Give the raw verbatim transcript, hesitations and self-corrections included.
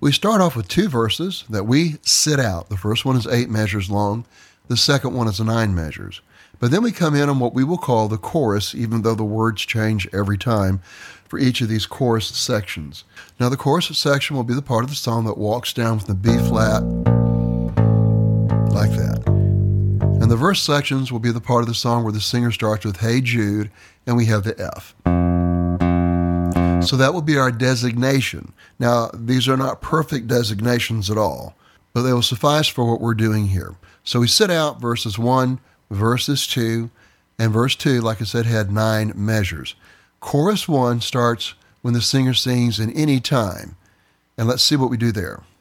We start off with two verses that we sit out. The first one is eight measures long. The second one is nine measures. But then we come in on what we will call the chorus, even though the words change every time for each of these chorus sections. Now, the chorus section will be the part of the song that walks down from the B flat like that. And the verse sections will be the part of the song where the singer starts with Hey Jude, and we have the F. So that will be our designation. Now, these are not perfect designations at all, but they will suffice for what we're doing here. So we sit out verses one, verses two, and verse two, like I said, had nine measures. Chorus one starts when the singer sings in any time. And let's see what we do there.